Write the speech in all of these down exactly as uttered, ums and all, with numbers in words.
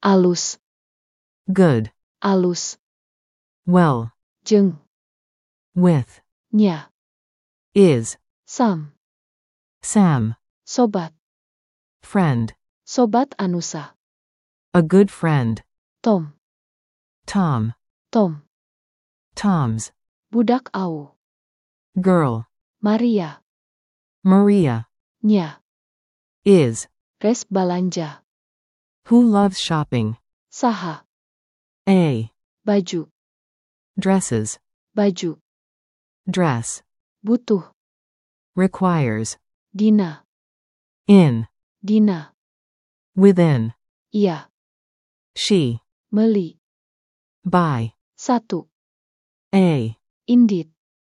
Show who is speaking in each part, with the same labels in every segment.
Speaker 1: alus,
Speaker 2: good,
Speaker 1: alus,
Speaker 2: well,
Speaker 1: jeung,
Speaker 2: with,
Speaker 1: nya,
Speaker 2: is,
Speaker 1: sam,
Speaker 2: Sam,
Speaker 1: sobat,
Speaker 2: friend,
Speaker 1: sobat anusa,
Speaker 2: a good friend,
Speaker 1: Tom,
Speaker 2: Tom,
Speaker 1: Tom,
Speaker 2: Tom's,
Speaker 1: budak au,
Speaker 2: girl,
Speaker 1: Maria,
Speaker 2: Maria,
Speaker 1: nya,
Speaker 2: is,
Speaker 1: res balanja,
Speaker 2: who loves shopping,
Speaker 1: saha,
Speaker 2: a,
Speaker 1: baju,
Speaker 2: dresses,
Speaker 1: baju,
Speaker 2: dress,
Speaker 1: butuh,
Speaker 2: requires,
Speaker 1: dina,
Speaker 2: in,
Speaker 1: dina,
Speaker 2: within,
Speaker 1: ia,
Speaker 2: she,
Speaker 1: meli,
Speaker 2: buy,
Speaker 1: satu,
Speaker 2: a,
Speaker 1: indit,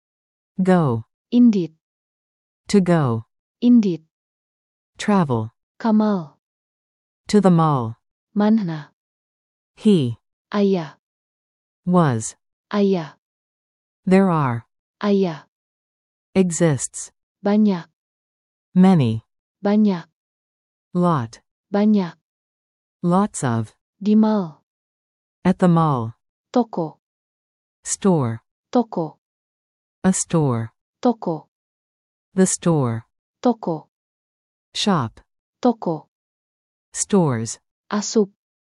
Speaker 2: go,
Speaker 1: indit,
Speaker 2: to go,
Speaker 1: indit,
Speaker 2: travel,
Speaker 1: kamal,
Speaker 2: to the mall,
Speaker 1: manhna,
Speaker 2: he,
Speaker 1: aya,
Speaker 2: was,
Speaker 1: aya,
Speaker 2: there are,
Speaker 1: aya,
Speaker 2: exists,
Speaker 1: banyak,
Speaker 2: many,
Speaker 1: banyak,
Speaker 2: lot,
Speaker 1: banyak,
Speaker 2: lots of,
Speaker 1: di mall,
Speaker 2: at the mall,
Speaker 1: toko,
Speaker 2: store,
Speaker 1: toko,
Speaker 2: a store,
Speaker 1: toko,
Speaker 2: the store,
Speaker 1: toko,
Speaker 2: shop,
Speaker 1: toko,
Speaker 2: stores,
Speaker 1: asup,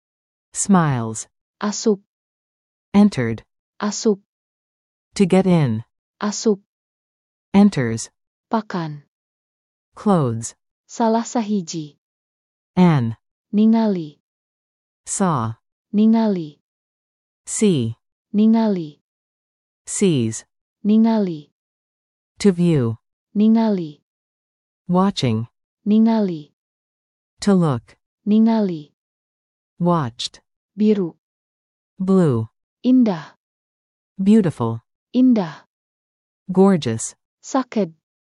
Speaker 2: smiles,
Speaker 1: asup,
Speaker 2: entered,
Speaker 1: asup,
Speaker 2: to get in,
Speaker 1: asup,
Speaker 2: enters,
Speaker 1: pakan,
Speaker 2: clothes,
Speaker 1: salah sahiji,
Speaker 2: an,
Speaker 1: ningali,
Speaker 2: saw,
Speaker 1: ningali,
Speaker 2: see,
Speaker 1: ningali,
Speaker 2: sees,
Speaker 1: ningali,
Speaker 2: to view,
Speaker 1: ningali,
Speaker 2: watching,
Speaker 1: ningali,
Speaker 2: to look,
Speaker 1: ningali,
Speaker 2: watched,
Speaker 1: biru,
Speaker 2: blue,
Speaker 1: indah,
Speaker 2: beautiful,
Speaker 1: indah,
Speaker 2: gorgeous,
Speaker 1: sakit,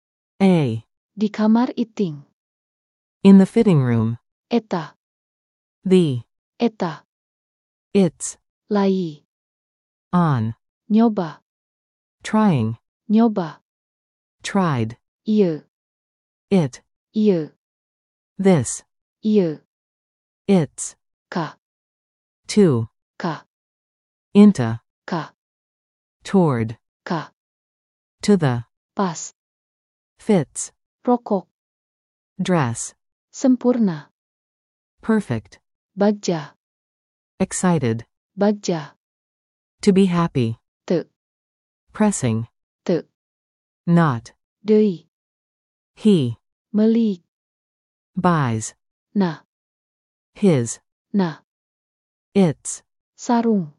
Speaker 2: a,
Speaker 1: di kamar iting,
Speaker 2: in the fitting room,
Speaker 1: eta,
Speaker 2: the,
Speaker 1: eta,
Speaker 2: its,
Speaker 1: lai,
Speaker 2: on,
Speaker 1: nyoba,
Speaker 2: trying,
Speaker 1: nyoba,
Speaker 2: tried,
Speaker 1: ieu,
Speaker 2: it,
Speaker 1: ieu,
Speaker 2: this,
Speaker 1: ieu,
Speaker 2: its,
Speaker 1: ka,
Speaker 2: to,
Speaker 1: ka,
Speaker 2: into,
Speaker 1: ka,
Speaker 2: toward,
Speaker 1: ka,
Speaker 2: to the,
Speaker 1: pas,
Speaker 2: fits,
Speaker 1: rokok,
Speaker 2: dress,
Speaker 1: sempurna,
Speaker 2: perfect,
Speaker 1: bagja,
Speaker 2: excited,
Speaker 1: bagja,
Speaker 2: to be happy,
Speaker 1: te,
Speaker 2: pressing,
Speaker 1: te,
Speaker 2: not,
Speaker 1: deui,
Speaker 2: he,
Speaker 1: meli,
Speaker 2: buys,
Speaker 1: na,
Speaker 2: his,
Speaker 1: na,
Speaker 2: its,
Speaker 1: sarung,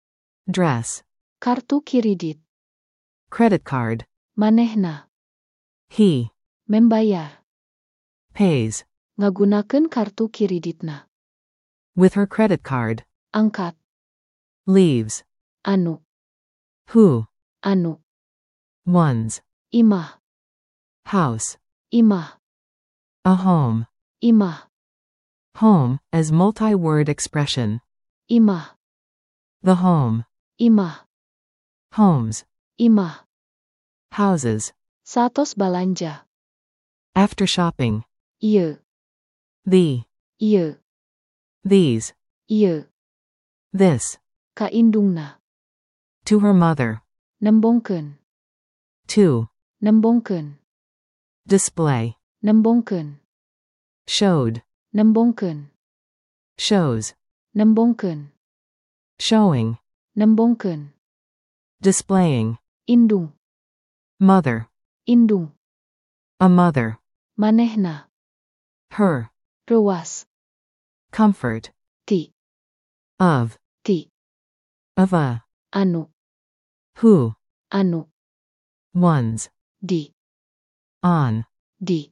Speaker 2: dress,
Speaker 1: kartu kiridit,
Speaker 2: credit card,
Speaker 1: manehna,
Speaker 2: he,
Speaker 1: membayar,
Speaker 2: pays,
Speaker 1: ngagunakeun kartu kiriditna,
Speaker 2: with her credit card,
Speaker 1: angkat,
Speaker 2: leaves,
Speaker 1: anu,
Speaker 2: who,
Speaker 1: anu,
Speaker 2: one's,
Speaker 1: imah,
Speaker 2: house,
Speaker 1: imah,
Speaker 2: a home,
Speaker 1: imah,
Speaker 2: home, as multi-word expression,
Speaker 1: imah,
Speaker 2: the home,
Speaker 1: imah,
Speaker 2: homes,
Speaker 1: imah,
Speaker 2: houses,
Speaker 1: satos balanja,
Speaker 2: after shopping,
Speaker 1: ieu,
Speaker 2: the,
Speaker 1: ieu,
Speaker 2: these,
Speaker 1: ieu,
Speaker 2: this,
Speaker 1: ka indungna,
Speaker 2: to her mother,
Speaker 1: nembongkeun,
Speaker 2: to,
Speaker 1: nembongkeun,
Speaker 2: display,
Speaker 1: nembongkeun,
Speaker 2: showed,
Speaker 1: nembongkeun,
Speaker 2: shows,
Speaker 1: nembongkeun,
Speaker 2: showing,
Speaker 1: nembongkeun,
Speaker 2: displaying,
Speaker 1: indung,
Speaker 2: mother,
Speaker 1: indung,
Speaker 2: a mother,
Speaker 1: manehna,
Speaker 2: her,
Speaker 1: ruas,
Speaker 2: comfort,
Speaker 1: ti,
Speaker 2: of,
Speaker 1: ti,
Speaker 2: of a,
Speaker 1: anu,
Speaker 2: who,
Speaker 1: anu,
Speaker 2: one's,
Speaker 1: di,
Speaker 2: on,
Speaker 1: di,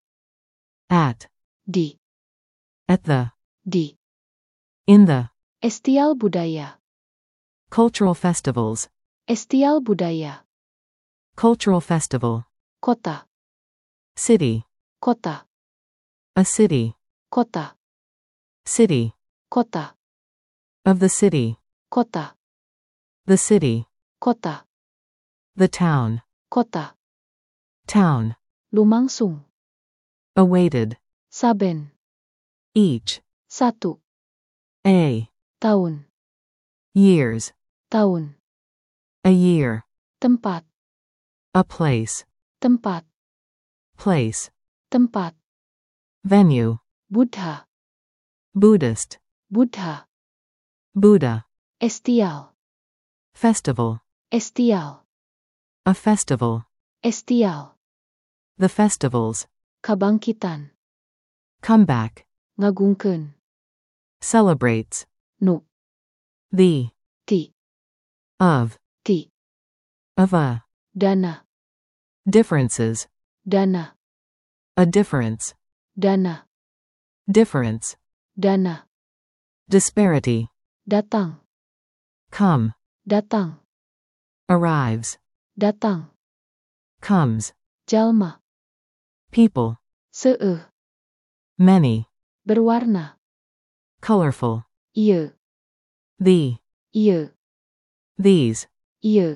Speaker 2: at,
Speaker 1: di,
Speaker 2: at the,
Speaker 1: di,
Speaker 2: in the,
Speaker 1: estial budaya,
Speaker 2: cultural festivals,
Speaker 1: estial budaya,
Speaker 2: cultural festival,
Speaker 1: kota,
Speaker 2: city,
Speaker 1: kota,
Speaker 2: a city,
Speaker 1: kota,
Speaker 2: city,
Speaker 1: kota,
Speaker 2: of the city,
Speaker 1: kota,
Speaker 2: the city,
Speaker 1: kota,
Speaker 2: the town,
Speaker 1: kota,
Speaker 2: town,
Speaker 1: lumangsung,
Speaker 2: awaited,
Speaker 1: saben,
Speaker 2: each,
Speaker 1: satu,
Speaker 2: a,
Speaker 1: tahun,
Speaker 2: years,
Speaker 1: tahun,
Speaker 2: a year,
Speaker 1: tempat,
Speaker 2: a place,
Speaker 1: tempat,
Speaker 2: place,
Speaker 1: tempat,
Speaker 2: venue,
Speaker 1: Buddha,
Speaker 2: Buddhist,
Speaker 1: Buddha,
Speaker 2: Buddha,
Speaker 1: estial,
Speaker 2: festival,
Speaker 1: estial,
Speaker 2: a festival,
Speaker 1: estial,
Speaker 2: the festivals,
Speaker 1: kabangkitan,
Speaker 2: comeback,
Speaker 1: ngagungkeun,
Speaker 2: celebrates,
Speaker 1: nu,
Speaker 2: the,
Speaker 1: ti,
Speaker 2: of,
Speaker 1: ti,
Speaker 2: of a,
Speaker 1: dana,
Speaker 2: differences,
Speaker 1: dana,
Speaker 2: a difference,
Speaker 1: dana,
Speaker 2: difference,
Speaker 1: dana,
Speaker 2: disparity,
Speaker 1: datang,
Speaker 2: come,
Speaker 1: datang,
Speaker 2: arrives,
Speaker 1: datang,
Speaker 2: comes,
Speaker 1: jalma,
Speaker 2: people,
Speaker 1: seueuh,
Speaker 2: many,
Speaker 1: berwarna,
Speaker 2: colorful,
Speaker 1: ieu,
Speaker 2: the,
Speaker 1: ieu,
Speaker 2: these,
Speaker 1: ieu,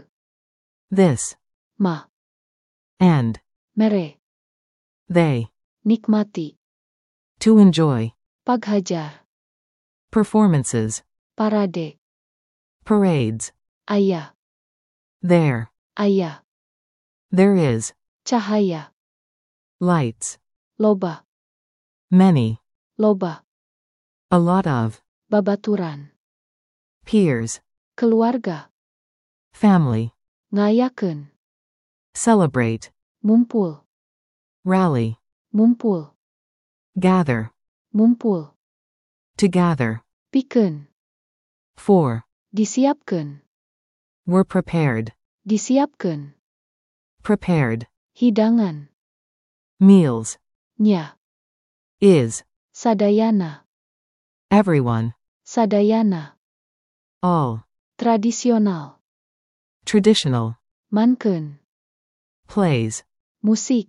Speaker 2: this,
Speaker 1: ma,
Speaker 2: and,
Speaker 1: mere,
Speaker 2: they,
Speaker 1: nikmati,
Speaker 2: to enjoy,
Speaker 1: paghajar,
Speaker 2: performances,
Speaker 1: parade,
Speaker 2: parades,
Speaker 1: aya,
Speaker 2: there,
Speaker 1: aya,
Speaker 2: there is,
Speaker 1: cahaya,
Speaker 2: lights,
Speaker 1: loba,
Speaker 2: many,
Speaker 1: loba,
Speaker 2: a lot of,
Speaker 1: babaturan,
Speaker 2: peers,
Speaker 1: keluarga,
Speaker 2: family,
Speaker 1: ngayakeun,
Speaker 2: celebrate,
Speaker 1: mumpul,
Speaker 2: rally,
Speaker 1: mumpul,
Speaker 2: gather,
Speaker 1: mumpul,
Speaker 2: to gather,
Speaker 1: pikeun,
Speaker 2: for,
Speaker 1: disiapkeun,
Speaker 2: were prepared,
Speaker 1: disiapkeun,
Speaker 2: prepared,
Speaker 1: hidangan,
Speaker 2: meals,
Speaker 1: nya,
Speaker 2: is,
Speaker 1: sadayana,
Speaker 2: everyone,
Speaker 1: sadayana,
Speaker 2: all,
Speaker 1: tradisional,
Speaker 2: traditional,
Speaker 1: mankeun,
Speaker 2: plays,
Speaker 1: musik,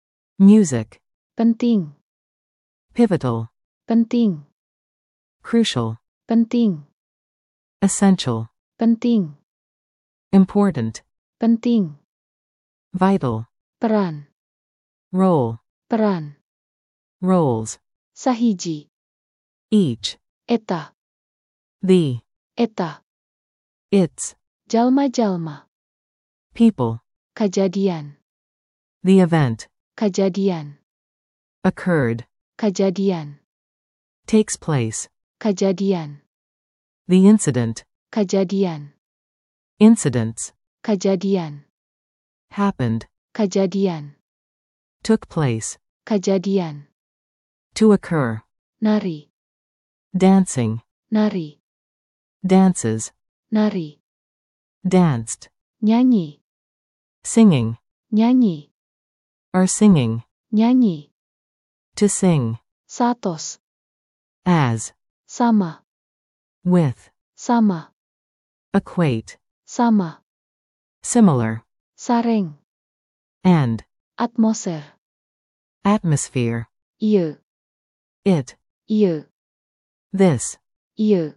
Speaker 2: music,
Speaker 1: penting,
Speaker 2: pivotal,
Speaker 1: penting,
Speaker 2: crucial,
Speaker 1: penting,
Speaker 2: essential,
Speaker 1: penting,
Speaker 2: important,
Speaker 1: penting,
Speaker 2: vital,
Speaker 1: peran,
Speaker 2: role,
Speaker 1: peran,
Speaker 2: roles,
Speaker 1: sahiji,
Speaker 2: each,
Speaker 1: eta,
Speaker 2: the,
Speaker 1: eta,
Speaker 2: its,
Speaker 1: jalma-jalma,
Speaker 2: people,
Speaker 1: kajadian,
Speaker 2: the event,
Speaker 1: kajadian,
Speaker 2: occurred,
Speaker 1: kajadian,
Speaker 2: takes place,
Speaker 1: kajadian,
Speaker 2: the incident,
Speaker 1: kajadian,
Speaker 2: incidents,
Speaker 1: kajadian,
Speaker 2: happened,
Speaker 1: kajadian,
Speaker 2: took place,
Speaker 1: kajadian,
Speaker 2: to occur,
Speaker 1: nari,
Speaker 2: dancing,
Speaker 1: nari,
Speaker 2: dances,
Speaker 1: nari,
Speaker 2: danced,
Speaker 1: nyanyi,
Speaker 2: singing,
Speaker 1: nyanyi,
Speaker 2: are singing,
Speaker 1: nyanyi,
Speaker 2: to sing,
Speaker 1: satos,
Speaker 2: as,
Speaker 1: sama,
Speaker 2: with,
Speaker 1: sama,
Speaker 2: equate,
Speaker 1: sama,
Speaker 2: similar,
Speaker 1: sareng,
Speaker 2: and,
Speaker 1: atmosfer,
Speaker 2: atmosphere,
Speaker 1: ieu,
Speaker 2: it,
Speaker 1: ieu,
Speaker 2: this,
Speaker 1: ieu,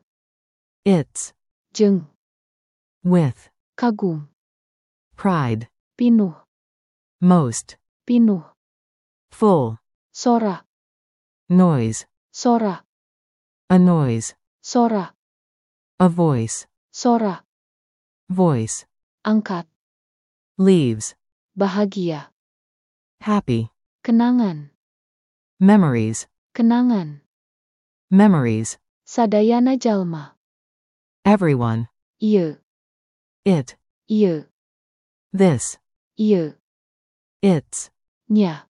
Speaker 2: its,
Speaker 1: jeung,
Speaker 2: with,
Speaker 1: kagum,
Speaker 2: pride,
Speaker 1: pinuh,
Speaker 2: most,
Speaker 1: pinuh,
Speaker 2: full,
Speaker 1: sora,
Speaker 2: noise,
Speaker 1: sora,
Speaker 2: a noise,
Speaker 1: sora,
Speaker 2: a voice,
Speaker 1: sora,
Speaker 2: voice,
Speaker 1: angkat,
Speaker 2: leaves,
Speaker 1: bahagia,
Speaker 2: happy,
Speaker 1: kenangan,
Speaker 2: memories,
Speaker 1: kenangan,
Speaker 2: memories,
Speaker 1: sadayana jalma,
Speaker 2: everyone,
Speaker 1: ieu,
Speaker 2: it,
Speaker 1: ieu,
Speaker 2: this,
Speaker 1: ieu,
Speaker 2: its,
Speaker 1: nya,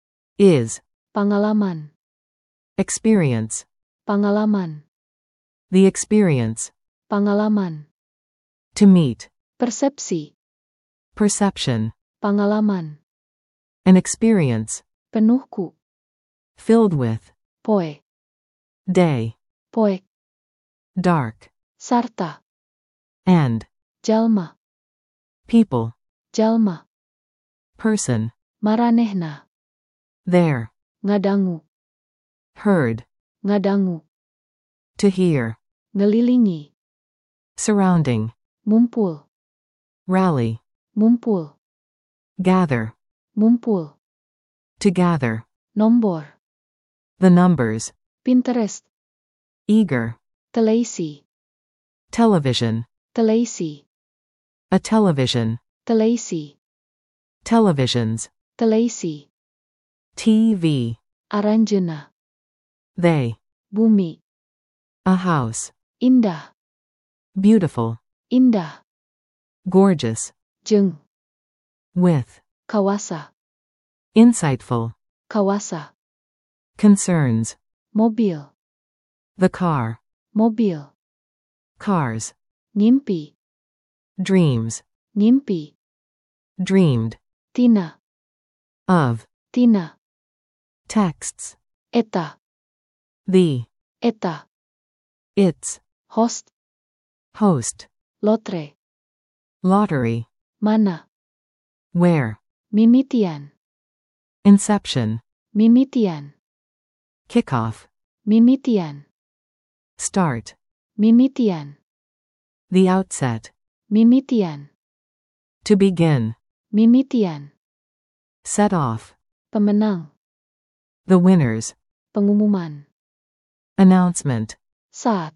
Speaker 2: is,
Speaker 1: pangalaman,
Speaker 2: experience,
Speaker 1: pangalaman,
Speaker 2: the experience,
Speaker 1: pangalaman,
Speaker 2: to meet,
Speaker 1: persepsi,
Speaker 2: perception,
Speaker 1: pangalaman,
Speaker 2: an experience,
Speaker 1: penuhku,
Speaker 2: filled with,
Speaker 1: poe,
Speaker 2: day,
Speaker 1: poek,
Speaker 2: dark,
Speaker 1: sarta,
Speaker 2: and,
Speaker 1: jalma,
Speaker 2: people,
Speaker 1: jalma,
Speaker 2: person,
Speaker 1: maranehna,
Speaker 2: there,
Speaker 1: ngadangu,
Speaker 2: heard,
Speaker 1: ngadangu,
Speaker 2: to hear,
Speaker 1: ngelilingi,
Speaker 2: surrounding,
Speaker 1: mumpul,
Speaker 2: rally,
Speaker 1: mumpul,
Speaker 2: gather,
Speaker 1: mumpul,
Speaker 2: to gather,
Speaker 1: nombor,
Speaker 2: the numbers,
Speaker 1: Pinterest,
Speaker 2: eager,
Speaker 1: telesi,
Speaker 2: television,
Speaker 1: televisi,
Speaker 2: a television,
Speaker 1: televisi,
Speaker 2: televisions,
Speaker 1: televisi,
Speaker 2: T V,
Speaker 1: aranjena,
Speaker 2: they,
Speaker 1: bumi,
Speaker 2: a house,
Speaker 1: indah,
Speaker 2: beautiful,
Speaker 1: indah,
Speaker 2: gorgeous,
Speaker 1: jeung,
Speaker 2: with,
Speaker 1: kawasa,
Speaker 2: insightful,
Speaker 1: kawasa,
Speaker 2: concerns,
Speaker 1: mobil,
Speaker 2: the car,
Speaker 1: mobil,
Speaker 2: cars,
Speaker 1: ngimpi,
Speaker 2: dreams,
Speaker 1: ngimpi,
Speaker 2: dreamed,
Speaker 1: tina,
Speaker 2: of,
Speaker 1: tina,
Speaker 2: texts,
Speaker 1: eta,
Speaker 2: the,
Speaker 1: eta,
Speaker 2: its,
Speaker 1: host,
Speaker 2: host,
Speaker 1: lotre,
Speaker 2: lottery,
Speaker 1: mana,
Speaker 2: where,
Speaker 1: mimitian,
Speaker 2: inception,
Speaker 1: mimitian,
Speaker 2: kickoff,
Speaker 1: mimitian,
Speaker 2: start,
Speaker 1: mimitian,
Speaker 2: the outset,
Speaker 1: mimitian,
Speaker 2: to begin,
Speaker 1: mimitian,
Speaker 2: set off,
Speaker 1: pemenang,
Speaker 2: the winners,
Speaker 1: pengumuman,
Speaker 2: announcement,
Speaker 1: saat,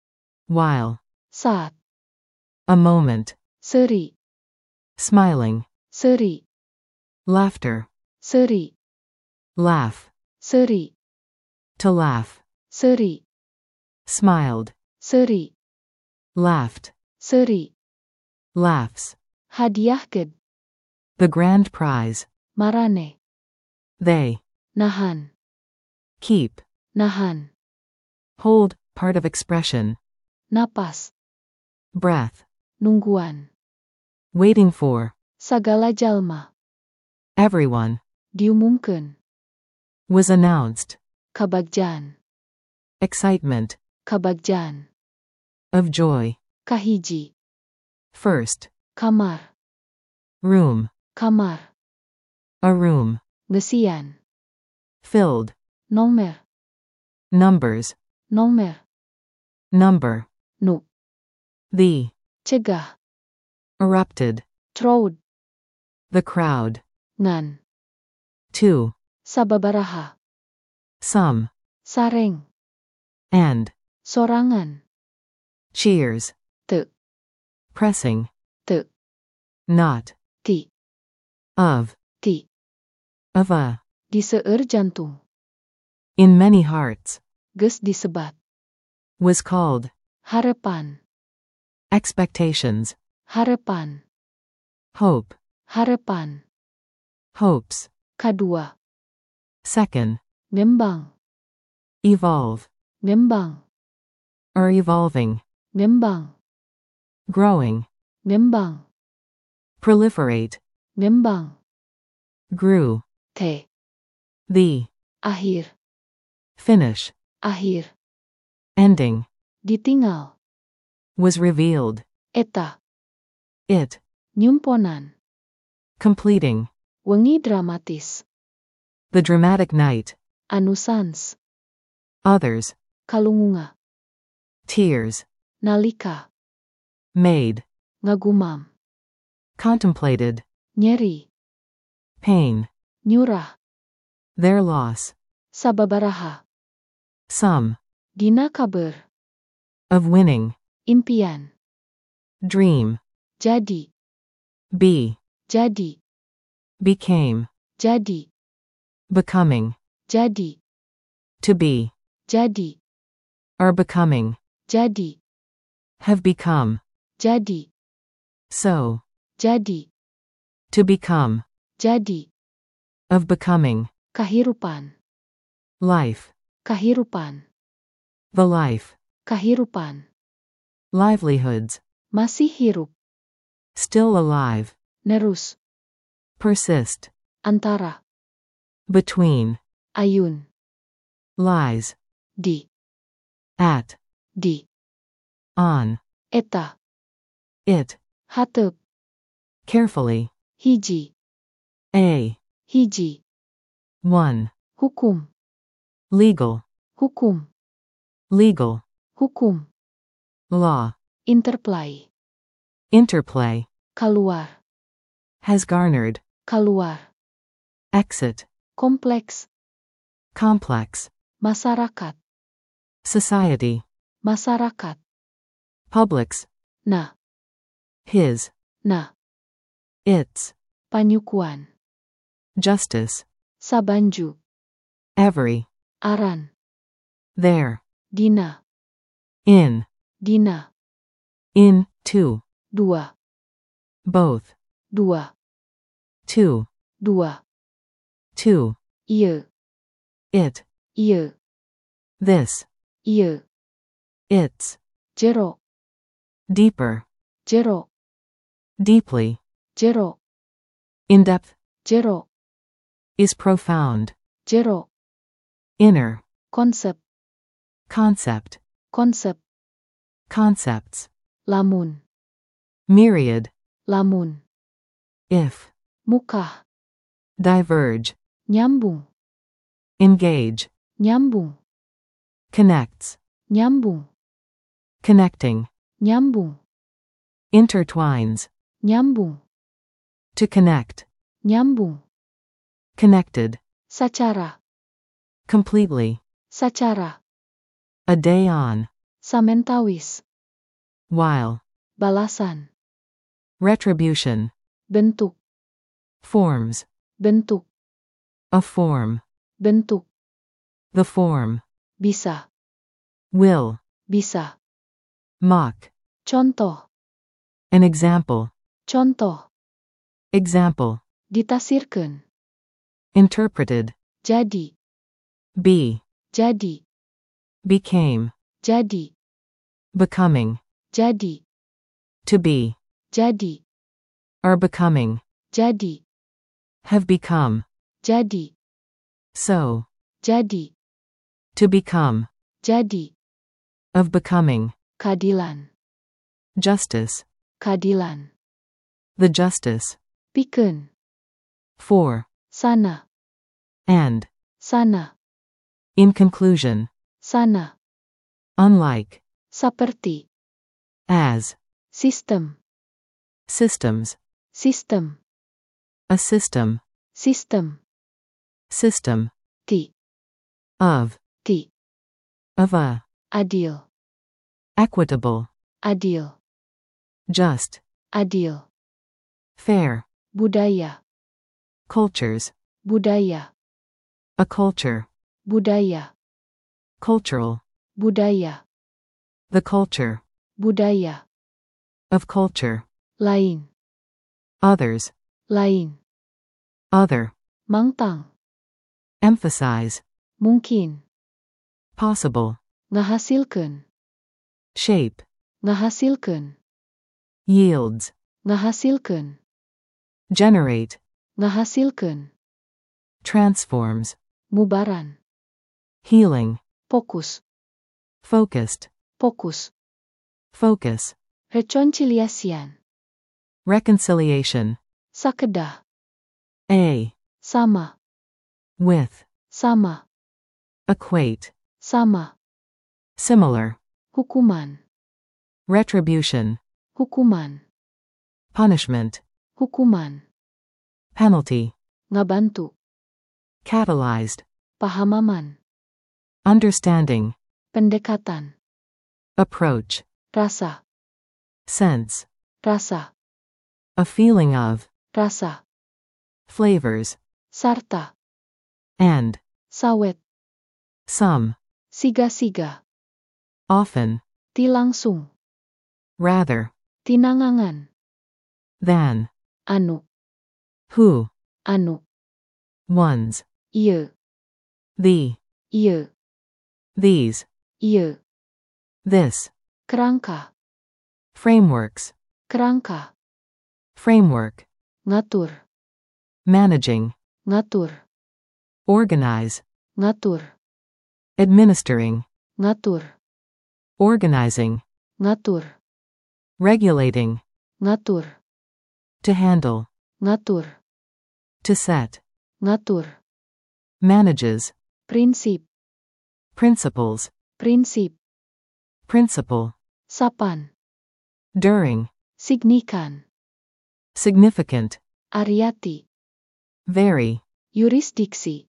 Speaker 2: while,
Speaker 1: saat,
Speaker 2: a moment,
Speaker 1: seri,
Speaker 2: smiling,
Speaker 1: seri,
Speaker 2: laughter,
Speaker 1: seri,
Speaker 2: laugh,
Speaker 1: seri,
Speaker 2: to laugh,
Speaker 1: seri,
Speaker 2: smiled,
Speaker 1: seri,
Speaker 2: laughed,
Speaker 1: seri,
Speaker 2: laughs,
Speaker 1: hadiahkeun,
Speaker 2: the grand prize,
Speaker 1: marane,
Speaker 2: they,
Speaker 1: nahan,
Speaker 2: keep,
Speaker 1: nahan,
Speaker 2: hold, part of expression,
Speaker 1: napas,
Speaker 2: breath,
Speaker 1: nungguan,
Speaker 2: waiting for,
Speaker 1: sagala jalma,
Speaker 2: everyone,
Speaker 1: diumumkeun,
Speaker 2: was announced,
Speaker 1: kabagjan,
Speaker 2: excitement,
Speaker 1: kabagjan,
Speaker 2: of joy,
Speaker 1: kahiji,
Speaker 2: first,
Speaker 1: kamar,
Speaker 2: room,
Speaker 1: kamar,
Speaker 2: a room,
Speaker 1: ngesian,
Speaker 2: filled,
Speaker 1: nomer,
Speaker 2: numbers,
Speaker 1: nomer,
Speaker 2: number,
Speaker 1: nu,
Speaker 2: the,
Speaker 1: cegah,
Speaker 2: erupted,
Speaker 1: troud,
Speaker 2: the crowd,
Speaker 1: ngan,
Speaker 2: two,
Speaker 1: sababaraha,
Speaker 2: some,
Speaker 1: sareng,
Speaker 2: and,
Speaker 1: sorangan,
Speaker 2: cheers,
Speaker 1: teu,
Speaker 2: pressing,
Speaker 1: teu,
Speaker 2: not,
Speaker 1: ti,
Speaker 2: of,
Speaker 1: ti,
Speaker 2: of a,
Speaker 1: di seueur jantung,
Speaker 2: in many hearts,
Speaker 1: geus disebat,
Speaker 2: was called,
Speaker 1: harepan,
Speaker 2: expectations,
Speaker 1: harepan,
Speaker 2: hope,
Speaker 1: harepan,
Speaker 2: hopes,
Speaker 1: kadua,
Speaker 2: second,
Speaker 1: ngembang,
Speaker 2: evolve,
Speaker 1: ngembang,
Speaker 2: are evolving,
Speaker 1: ngembang,
Speaker 2: growing,
Speaker 1: ngembang,
Speaker 2: proliferate,
Speaker 1: ngembang,
Speaker 2: grew,
Speaker 1: te,
Speaker 2: the,
Speaker 1: akhir,
Speaker 2: finish,
Speaker 1: akhir,
Speaker 2: ending,
Speaker 1: ditinggal,
Speaker 2: was revealed,
Speaker 1: eta,
Speaker 2: it,
Speaker 1: nyumponan,
Speaker 2: completing,
Speaker 1: wengi dramatis,
Speaker 2: the dramatic night,
Speaker 1: anu sans,
Speaker 2: others,
Speaker 1: kalungunga,
Speaker 2: tears,
Speaker 1: nalika,
Speaker 2: made,
Speaker 1: ngagumam,
Speaker 2: contemplated,
Speaker 1: nyeri,
Speaker 2: pain,
Speaker 1: nyurah,
Speaker 2: their loss,
Speaker 1: sababaraha,
Speaker 2: some,
Speaker 1: dina kabar,
Speaker 2: of winning,
Speaker 1: impian,
Speaker 2: dream,
Speaker 1: jadi,
Speaker 2: be,
Speaker 1: jadi,
Speaker 2: became,
Speaker 1: jadi,
Speaker 2: becoming,
Speaker 1: jadi,
Speaker 2: to be,
Speaker 1: jadi,
Speaker 2: are becoming,
Speaker 1: jadi,
Speaker 2: have become,
Speaker 1: jadi,
Speaker 2: so,
Speaker 1: jadi,
Speaker 2: to become,
Speaker 1: jadi,
Speaker 2: of becoming,
Speaker 1: kahirupan,
Speaker 2: life,
Speaker 1: kahirupan,
Speaker 2: the life,
Speaker 1: kahirupan,
Speaker 2: livelihoods,
Speaker 1: masih hirup,
Speaker 2: still alive,
Speaker 1: nerus,
Speaker 2: persist,
Speaker 1: antara,
Speaker 2: between,
Speaker 1: ayun,
Speaker 2: lies,
Speaker 1: di,
Speaker 2: at,
Speaker 1: di,
Speaker 2: on,
Speaker 1: eta,
Speaker 2: it,
Speaker 1: hateup,
Speaker 2: carefully,
Speaker 1: hiji,
Speaker 2: a,
Speaker 1: hiji,
Speaker 2: one,
Speaker 1: hukum,
Speaker 2: legal,
Speaker 1: hukum,
Speaker 2: legal,
Speaker 1: hukum,
Speaker 2: law,
Speaker 1: interplay,
Speaker 2: interplay,
Speaker 1: keluar,
Speaker 2: has garnered,
Speaker 1: keluar,
Speaker 2: exit,
Speaker 1: kompleks,
Speaker 2: complex,
Speaker 1: masyarakat,
Speaker 2: society,
Speaker 1: masyarakat,
Speaker 2: Public's,
Speaker 1: na,
Speaker 2: his,
Speaker 1: na,
Speaker 2: its,
Speaker 1: panyukuan,
Speaker 2: justice,
Speaker 1: sabanju,
Speaker 2: every,
Speaker 1: aran,
Speaker 2: there,
Speaker 1: dina,
Speaker 2: in,
Speaker 1: dina,
Speaker 2: in, two,
Speaker 1: dua,
Speaker 2: both,
Speaker 1: dua,
Speaker 2: two,
Speaker 1: dua,
Speaker 2: two,
Speaker 1: ia,
Speaker 2: it,
Speaker 1: ia,
Speaker 2: this,
Speaker 1: ia,
Speaker 2: its,
Speaker 1: jero,
Speaker 2: deeper,
Speaker 1: jero,
Speaker 2: deeply,
Speaker 1: jero,
Speaker 2: in depth,
Speaker 1: jero,
Speaker 2: is profound,
Speaker 1: jero,
Speaker 2: inner,
Speaker 1: konsep,
Speaker 2: concept,
Speaker 1: konsep,
Speaker 2: concepts,
Speaker 1: lamun,
Speaker 2: myriad,
Speaker 1: lamun,
Speaker 2: if,
Speaker 1: mukah,
Speaker 2: diverge,
Speaker 1: nyambung,
Speaker 2: engage,
Speaker 1: nyambung,
Speaker 2: connects,
Speaker 1: nyambung,
Speaker 2: connecting,
Speaker 1: nyambung,
Speaker 2: intertwines,
Speaker 1: nyambung,
Speaker 2: to connect,
Speaker 1: nyambung,
Speaker 2: connected,
Speaker 1: sacara,
Speaker 2: completely,
Speaker 1: sacara,
Speaker 2: a day on,
Speaker 1: samentawis,
Speaker 2: while,
Speaker 1: balasan,
Speaker 2: retribution,
Speaker 1: bentuk,
Speaker 2: forms,
Speaker 1: bentuk,
Speaker 2: a form,
Speaker 1: bentuk,
Speaker 2: the form,
Speaker 1: bisa,
Speaker 2: will,
Speaker 1: bisa,
Speaker 2: mock,
Speaker 1: contoh,
Speaker 2: an example,
Speaker 1: contoh,
Speaker 2: example,
Speaker 1: ditasirkeun,
Speaker 2: interpreted,
Speaker 1: jadi,
Speaker 2: be,
Speaker 1: jadi,
Speaker 2: became,
Speaker 1: jadi,
Speaker 2: becoming,
Speaker 1: jadi,
Speaker 2: to be,
Speaker 1: jadi,
Speaker 2: are becoming,
Speaker 1: jadi,
Speaker 2: have become,
Speaker 1: jadi,
Speaker 2: so,
Speaker 1: jadi,
Speaker 2: to become,
Speaker 1: jadi,
Speaker 2: of becoming,
Speaker 1: keadilan,
Speaker 2: justice,
Speaker 1: keadilan,
Speaker 2: the justice,
Speaker 1: pikeun,
Speaker 2: for,
Speaker 1: sana,
Speaker 2: and,
Speaker 1: sana,
Speaker 2: in conclusion,
Speaker 1: sana,
Speaker 2: unlike,
Speaker 1: seperti,
Speaker 2: as,
Speaker 1: sistem,
Speaker 2: systems,
Speaker 1: sistem,
Speaker 2: a system,
Speaker 1: sistem,
Speaker 2: system,
Speaker 1: ti,
Speaker 2: of,
Speaker 1: ti,
Speaker 2: of a,
Speaker 1: adil,
Speaker 2: equitable,
Speaker 1: adil,
Speaker 2: just,
Speaker 1: adil,
Speaker 2: fair,
Speaker 1: budaya,
Speaker 2: cultures,
Speaker 1: budaya,
Speaker 2: a culture,
Speaker 1: budaya,
Speaker 2: cultural,
Speaker 1: budaya,
Speaker 2: the culture,
Speaker 1: budaya,
Speaker 2: of culture,
Speaker 1: lain,
Speaker 2: others,
Speaker 1: lain,
Speaker 2: other,
Speaker 1: mangtang,
Speaker 2: emphasize,
Speaker 1: mungkin,
Speaker 2: possible,
Speaker 1: ngahasilkeun,
Speaker 2: shape,
Speaker 1: ngahasilkeun,
Speaker 2: yields,
Speaker 1: ngahasilkeun,
Speaker 2: generate,
Speaker 1: ngahasilkeun,
Speaker 2: transforms,
Speaker 1: mubaran,
Speaker 2: healing,
Speaker 1: fokus,
Speaker 2: focused,
Speaker 1: fokus,
Speaker 2: focus,
Speaker 1: reconciliasian,
Speaker 2: reconciliation,
Speaker 1: sakedah,
Speaker 2: a,
Speaker 1: sama,
Speaker 2: with,
Speaker 1: sama,
Speaker 2: equate,
Speaker 1: sama,
Speaker 2: similar,
Speaker 1: hukuman,
Speaker 2: retribution,
Speaker 1: hukuman,
Speaker 2: punishment,
Speaker 1: hukuman,
Speaker 2: penalty,
Speaker 1: ngabantu,
Speaker 2: catalyzed,
Speaker 1: pahamaman,
Speaker 2: understanding,
Speaker 1: pendekatan,
Speaker 2: approach,
Speaker 1: rasa,
Speaker 2: sense,
Speaker 1: rasa,
Speaker 2: a feeling of,
Speaker 1: rasa,
Speaker 2: flavors,
Speaker 1: sarta,
Speaker 2: and,
Speaker 1: sawet,
Speaker 2: some,
Speaker 1: siga-siga,
Speaker 2: often,
Speaker 1: ti langsung,
Speaker 2: rather,
Speaker 1: tinangangan,
Speaker 2: than,
Speaker 1: anu,
Speaker 2: who,
Speaker 1: anu,
Speaker 2: ones,
Speaker 1: ieu,
Speaker 2: the,
Speaker 1: ieu,
Speaker 2: these,
Speaker 1: ieu,
Speaker 2: this,
Speaker 1: kerangka,
Speaker 2: frameworks,
Speaker 1: kerangka,
Speaker 2: framework,
Speaker 1: ngatur,
Speaker 2: managing,
Speaker 1: ngatur,
Speaker 2: organize,
Speaker 1: ngatur,
Speaker 2: administering,
Speaker 1: ngatur,
Speaker 2: organizing,
Speaker 1: ngatur,
Speaker 2: regulating,
Speaker 1: ngatur,
Speaker 2: to handle,
Speaker 1: ngatur,
Speaker 2: to set,
Speaker 1: ngatur,
Speaker 2: manages,
Speaker 1: prinsip,
Speaker 2: principles,
Speaker 1: prinsip,
Speaker 2: principle,
Speaker 1: sapan,
Speaker 2: during,
Speaker 1: signikan,
Speaker 2: significant,
Speaker 1: ariati,
Speaker 2: very,
Speaker 1: yurisdiksi,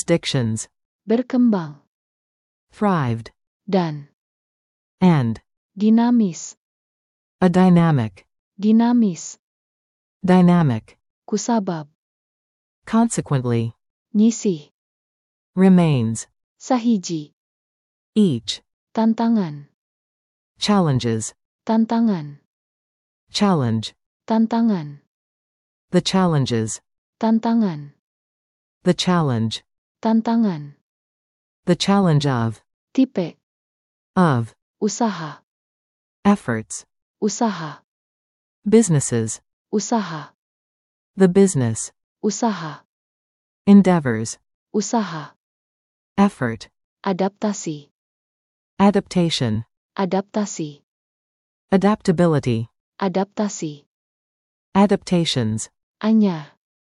Speaker 2: jurisdictions,
Speaker 1: berkembang,
Speaker 2: thrived,
Speaker 1: dan,
Speaker 2: and,
Speaker 1: Dinamis.
Speaker 2: A dynamic.
Speaker 1: Dinamis.
Speaker 2: Dynamic.
Speaker 1: Kusabab.
Speaker 2: Consequently.
Speaker 1: Nyisih.
Speaker 2: Remains.
Speaker 1: Sahiji.
Speaker 2: Each.
Speaker 1: Tantangan.
Speaker 2: Challenges.
Speaker 1: Tantangan.
Speaker 2: Challenge.
Speaker 1: Tantangan.
Speaker 2: The challenges.
Speaker 1: Tantangan.
Speaker 2: The challenge.
Speaker 1: Tantangan.
Speaker 2: The challenge of.
Speaker 1: Tipe.
Speaker 2: Of.
Speaker 1: Usaha.
Speaker 2: Efforts.
Speaker 1: Usaha.
Speaker 2: Businesses.
Speaker 1: Usaha.
Speaker 2: The business.
Speaker 1: Usaha.
Speaker 2: Endeavors.
Speaker 1: Usaha.
Speaker 2: Effort.
Speaker 1: Adaptasi.
Speaker 2: Adaptation.
Speaker 1: Adaptasi.
Speaker 2: Adaptability.
Speaker 1: Adaptasi.
Speaker 2: Adaptations.
Speaker 1: Anya.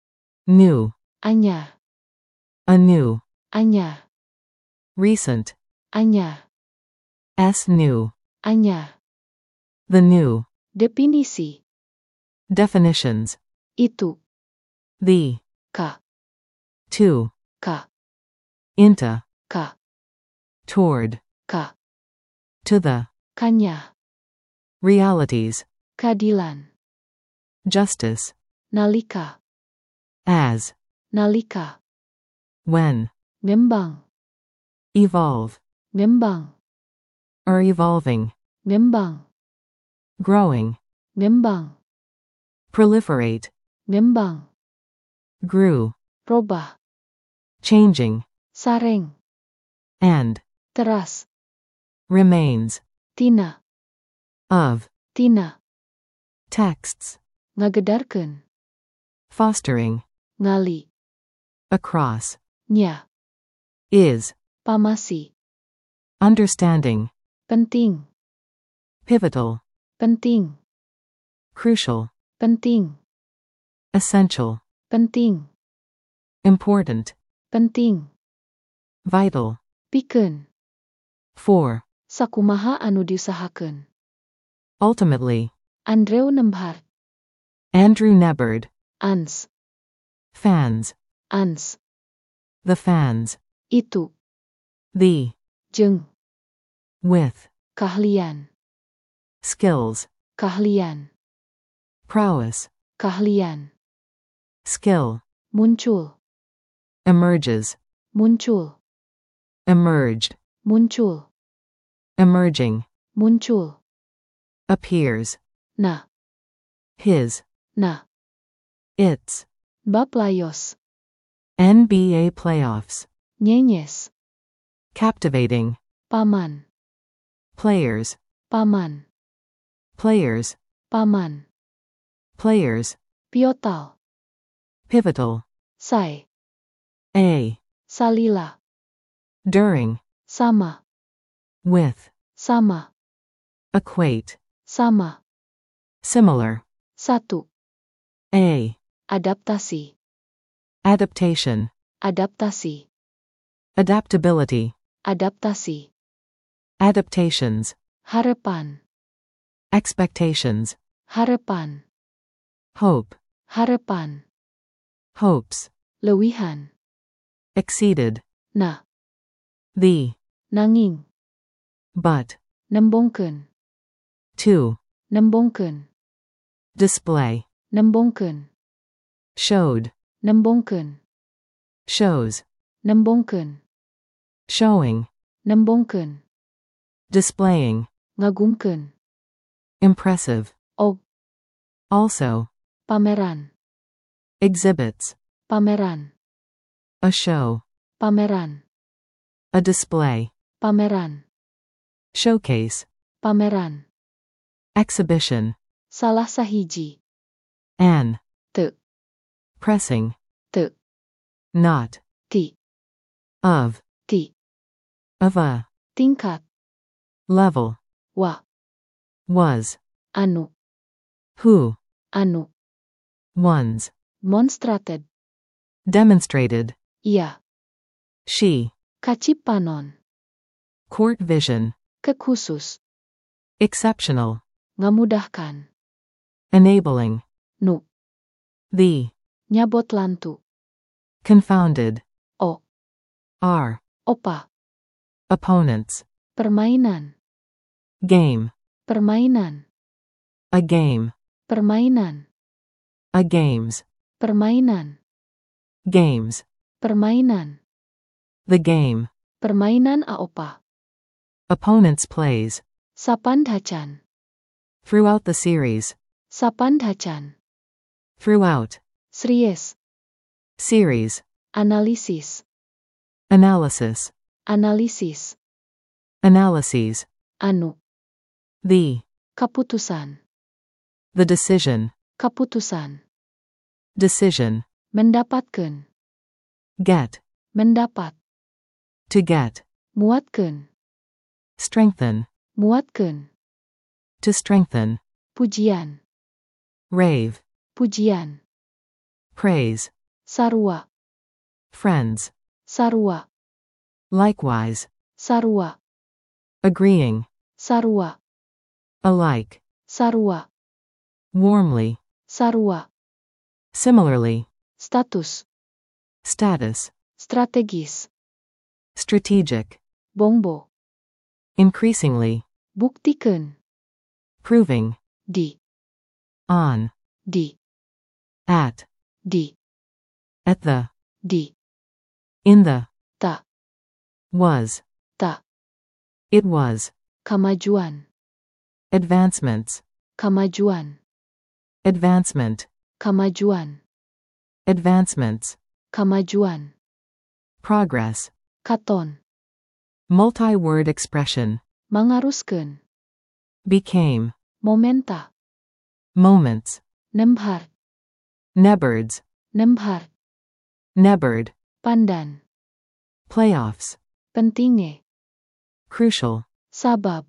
Speaker 2: New.
Speaker 1: Anya.
Speaker 2: Anew.
Speaker 1: Anya.
Speaker 2: Recent.
Speaker 1: Anya.
Speaker 2: S new.
Speaker 1: Anya.
Speaker 2: The new.
Speaker 1: Definisi.
Speaker 2: Definitions.
Speaker 1: Itu.
Speaker 2: The.
Speaker 1: Ka.
Speaker 2: To.
Speaker 1: Ka.
Speaker 2: Into.
Speaker 1: Ka.
Speaker 2: Toward.
Speaker 1: Ka.
Speaker 2: To the.
Speaker 1: Kanya.
Speaker 2: Realities.
Speaker 1: Keadilan.
Speaker 2: Justice.
Speaker 1: Nalika.
Speaker 2: As.
Speaker 1: Nalika.
Speaker 2: When.
Speaker 1: Ngembang.
Speaker 2: Evolve.
Speaker 1: Ngembang.
Speaker 2: Are evolving.
Speaker 1: Ngembang.
Speaker 2: Growing.
Speaker 1: Ngembang.
Speaker 2: Proliferate.
Speaker 1: Ngembang.
Speaker 2: Grew.
Speaker 1: Robah.
Speaker 2: Changing.
Speaker 1: Sareng.
Speaker 2: And.
Speaker 1: Teras.
Speaker 2: Remains.
Speaker 1: Tina.
Speaker 2: Of.
Speaker 1: Tina.
Speaker 2: Texts.
Speaker 1: Ngagedarkeun.
Speaker 2: Fostering.
Speaker 1: Ngali.
Speaker 2: Across.
Speaker 1: Nya.
Speaker 2: Is.
Speaker 1: Pamasi.
Speaker 2: Understanding.
Speaker 1: Penting.
Speaker 2: Pivotal.
Speaker 1: Penting.
Speaker 2: Crucial.
Speaker 1: Penting.
Speaker 2: Essential.
Speaker 1: Penting.
Speaker 2: Important.
Speaker 1: Penting.
Speaker 2: Vital.
Speaker 1: Pikeun.
Speaker 2: For.
Speaker 1: Sakumaha anu diusahakeun.
Speaker 2: Ultimately.
Speaker 1: Andrew Nembhard.
Speaker 2: Andrew Nebard.
Speaker 1: Ans.
Speaker 2: Fans.
Speaker 1: Ans.
Speaker 2: The fans.
Speaker 1: Itu.
Speaker 2: The.
Speaker 1: Jeung.
Speaker 2: With.
Speaker 1: Keahlian.
Speaker 2: Skills.
Speaker 1: Keahlian.
Speaker 2: Prowess.
Speaker 1: Keahlian.
Speaker 2: Skill.
Speaker 1: Muncul.
Speaker 2: Emerges.
Speaker 1: Muncul.
Speaker 2: Emerged.
Speaker 1: Muncul.
Speaker 2: Emerging.
Speaker 1: Muncul.
Speaker 2: Appears.
Speaker 1: Na.
Speaker 2: His.
Speaker 1: Na.
Speaker 2: Its.
Speaker 1: Baplayos.
Speaker 2: N B A playoffs.
Speaker 1: Nyenyes.
Speaker 2: Captivating.
Speaker 1: Paman.
Speaker 2: Players.
Speaker 1: Paman.
Speaker 2: Players.
Speaker 1: Paman.
Speaker 2: Players.
Speaker 1: Piotr.
Speaker 2: Pivotal.
Speaker 1: Sai.
Speaker 2: A.
Speaker 1: Salila.
Speaker 2: During.
Speaker 1: Sama.
Speaker 2: With.
Speaker 1: Sama.
Speaker 2: Equate.
Speaker 1: Sama.
Speaker 2: Similar.
Speaker 1: Satu.
Speaker 2: A.
Speaker 1: Adaptasi.
Speaker 2: Adaptation.
Speaker 1: Adaptasi.
Speaker 2: Adaptability.
Speaker 1: Adaptasi.
Speaker 2: Adaptations.
Speaker 1: Harapan.
Speaker 2: Expectations.
Speaker 1: Harapan.
Speaker 2: Hope.
Speaker 1: Harapan.
Speaker 2: Hopes.
Speaker 1: Lewihan.
Speaker 2: Exceeded.
Speaker 1: Na.
Speaker 2: The.
Speaker 1: Nanging.
Speaker 2: But.
Speaker 1: Nembongkeun.
Speaker 2: To.
Speaker 1: Nembongkeun.
Speaker 2: Display.
Speaker 1: Nembongkeun.
Speaker 2: Showed.
Speaker 1: Nembongkeun.
Speaker 2: Shows.
Speaker 1: Nembongkeun.
Speaker 2: Showing.
Speaker 1: Nembongkeun.
Speaker 2: Displaying.
Speaker 1: Ngagumkeun.
Speaker 2: Impressive.
Speaker 1: Og.
Speaker 2: Also.
Speaker 1: Pameran.
Speaker 2: Exhibits.
Speaker 1: Pameran.
Speaker 2: A show.
Speaker 1: Pameran.
Speaker 2: A display.
Speaker 1: Pameran.
Speaker 2: Showcase.
Speaker 1: Pameran.
Speaker 2: Exhibition.
Speaker 1: Salah sahiji.
Speaker 2: An.
Speaker 1: Teu.
Speaker 2: Pressing.
Speaker 1: Teu.
Speaker 2: Not.
Speaker 1: Ti.
Speaker 2: Of.
Speaker 1: Ti.
Speaker 2: Of a.
Speaker 1: Tingkat.
Speaker 2: Level.
Speaker 1: Wa.
Speaker 2: Was.
Speaker 1: Anu.
Speaker 2: Who.
Speaker 1: Anu.
Speaker 2: Ones.
Speaker 1: Monstrated.
Speaker 2: Demonstrated.
Speaker 1: Ia.
Speaker 2: She.
Speaker 1: Kacipanon.
Speaker 2: Court vision.
Speaker 1: Kekhusus.
Speaker 2: Exceptional.
Speaker 1: Ngamudahkan.
Speaker 2: Enabling.
Speaker 1: Nu.
Speaker 2: The.
Speaker 1: Nyabot lantu.
Speaker 2: Confounded.
Speaker 1: O.
Speaker 2: Are.
Speaker 1: Opa.
Speaker 2: Opponents.
Speaker 1: Permainan.
Speaker 2: Game.
Speaker 1: Permainan.
Speaker 2: A game.
Speaker 1: Permainan.
Speaker 2: A games.
Speaker 1: Permainan.
Speaker 2: Games.
Speaker 1: Permainan.
Speaker 2: The game.
Speaker 1: Permainan apa?
Speaker 2: Opponents plays.
Speaker 1: Sapandhacan.
Speaker 2: Throughout the series.
Speaker 1: Sapandhacan.
Speaker 2: Throughout.
Speaker 1: Series.
Speaker 2: Series.
Speaker 1: Analisis.
Speaker 2: Analysis.
Speaker 1: Analisis.
Speaker 2: Analyses.
Speaker 1: Anu.
Speaker 2: The.
Speaker 1: Keputusan.
Speaker 2: The decision.
Speaker 1: Keputusan.
Speaker 2: Decision.
Speaker 1: Mendapatkan.
Speaker 2: Get.
Speaker 1: Mendapat.
Speaker 2: To get.
Speaker 1: Muatkan.
Speaker 2: Strengthen.
Speaker 1: Muatkan.
Speaker 2: To strengthen.
Speaker 1: Pujian.
Speaker 2: Rave.
Speaker 1: Pujian.
Speaker 2: Praise.
Speaker 1: Sarua.
Speaker 2: Friends.
Speaker 1: Sarua.
Speaker 2: Likewise.
Speaker 1: Sarua.
Speaker 2: Agreeing.
Speaker 1: Sarua.
Speaker 2: Alike.
Speaker 1: Sarua.
Speaker 2: Warmly.
Speaker 1: Sarua.
Speaker 2: Similarly.
Speaker 1: Status.
Speaker 2: Status.
Speaker 1: Strategis.
Speaker 2: Strategic.
Speaker 1: Bongbo.
Speaker 2: Increasingly.
Speaker 1: Buktikan.
Speaker 2: Proving.
Speaker 1: Di.
Speaker 2: On.
Speaker 1: Di.
Speaker 2: At.
Speaker 1: Di.
Speaker 2: At the.
Speaker 1: Di.
Speaker 2: In the.
Speaker 1: Ta.
Speaker 2: Was.
Speaker 1: Ta.
Speaker 2: It was.
Speaker 1: Kemajuan.
Speaker 2: Advancements.
Speaker 1: Kemajuan.
Speaker 2: Advancement.
Speaker 1: Kemajuan.
Speaker 2: Advancements.
Speaker 1: Kemajuan.
Speaker 2: Progress.
Speaker 1: Katon.
Speaker 2: Multi-word expression.
Speaker 1: Mengaruskan.
Speaker 2: Became.
Speaker 1: Momenta.
Speaker 2: Moments.
Speaker 1: Nemhar.
Speaker 2: Nebbards.
Speaker 1: Nemhar.
Speaker 2: Nebbard.
Speaker 1: Pandan.
Speaker 2: Playoffs.
Speaker 1: Pentinge.
Speaker 2: Crucial.
Speaker 1: Sabab.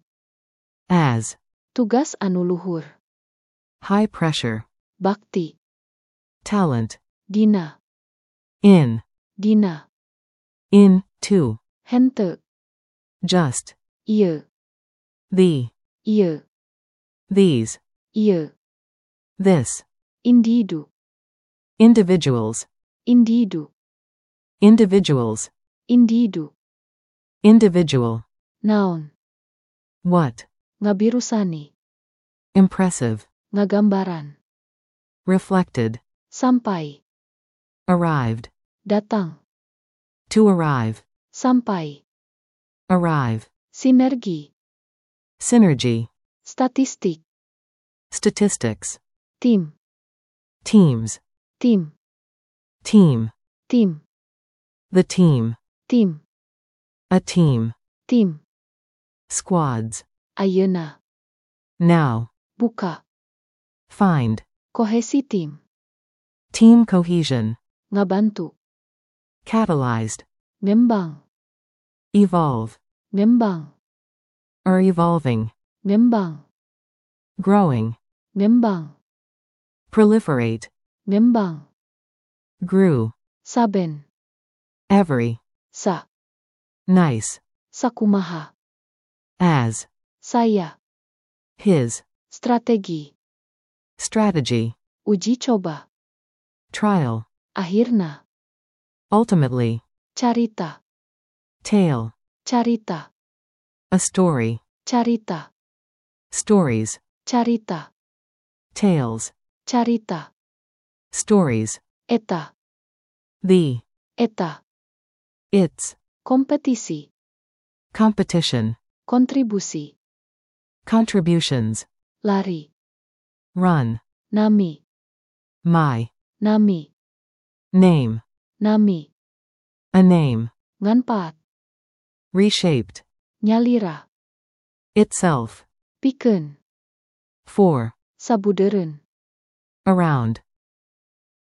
Speaker 2: As.
Speaker 1: Tugas anu luhur.
Speaker 2: High pressure.
Speaker 1: Bakti.
Speaker 2: Talent.
Speaker 1: Dina.
Speaker 2: In.
Speaker 1: Dina.
Speaker 2: In. To.
Speaker 1: Hente.
Speaker 2: Just.
Speaker 1: Ieu.
Speaker 2: The.
Speaker 1: Ieu.
Speaker 2: These.
Speaker 1: Ieu.
Speaker 2: This.
Speaker 1: Individu.
Speaker 2: Individuals.
Speaker 1: Individu.
Speaker 2: Individuals.
Speaker 1: Individu.
Speaker 2: Individual.
Speaker 1: Naon.
Speaker 2: What?
Speaker 1: Ngabirusani.
Speaker 2: Impressive.
Speaker 1: Ngagambaran.
Speaker 2: Reflected.
Speaker 1: Sampai.
Speaker 2: Arrived.
Speaker 1: Datang.
Speaker 2: To arrive.
Speaker 1: Sampai.
Speaker 2: Arrive.
Speaker 1: Sinergi.
Speaker 2: Synergy.
Speaker 1: Statistik.
Speaker 2: Statistics.
Speaker 1: Tim.
Speaker 2: Teams.
Speaker 1: Tim.
Speaker 2: Team.
Speaker 1: Tim.
Speaker 2: The team.
Speaker 1: Tim.
Speaker 2: A team.
Speaker 1: Tim.
Speaker 2: Squads.
Speaker 1: Ayeuna.
Speaker 2: Now.
Speaker 1: Buka.
Speaker 2: Find.
Speaker 1: Kohesi tim.
Speaker 2: Team cohesion.
Speaker 1: Ngabantu.
Speaker 2: Catalyzed.
Speaker 1: Ngembang.
Speaker 2: Evolve.
Speaker 1: Ngembang.
Speaker 2: Are evolving.
Speaker 1: Ngembang.
Speaker 2: Growing.
Speaker 1: Ngembang.
Speaker 2: Proliferate.
Speaker 1: Ngembang.
Speaker 2: Grew.
Speaker 1: Saben.
Speaker 2: Every.
Speaker 1: Sa.
Speaker 2: Nice.
Speaker 1: Sakumaha.
Speaker 2: As.
Speaker 1: Saya.
Speaker 2: His.
Speaker 1: Strategi.
Speaker 2: Strategy.
Speaker 1: Uji coba.
Speaker 2: Trial.
Speaker 1: Akhirna.
Speaker 2: Ultimately.
Speaker 1: Carita.
Speaker 2: Tale.
Speaker 1: Carita.
Speaker 2: A story.
Speaker 1: Carita.
Speaker 2: Stories.
Speaker 1: Carita.
Speaker 2: Tales.
Speaker 1: Carita.
Speaker 2: Stories.
Speaker 1: Eta.
Speaker 2: The.
Speaker 1: Eta.
Speaker 2: Its.
Speaker 1: Kompetisi.
Speaker 2: Competition.
Speaker 1: Kontribusi.
Speaker 2: Contributions.
Speaker 1: Lari.
Speaker 2: Run.
Speaker 1: Nami.
Speaker 2: My.
Speaker 1: Nami.
Speaker 2: Name.
Speaker 1: Nami.
Speaker 2: A name.
Speaker 1: Nganpaat.
Speaker 2: Reshaped.
Speaker 1: Nyalira.
Speaker 2: Itself.
Speaker 1: Pikeun.
Speaker 2: For.
Speaker 1: Sabudeureun.
Speaker 2: Around.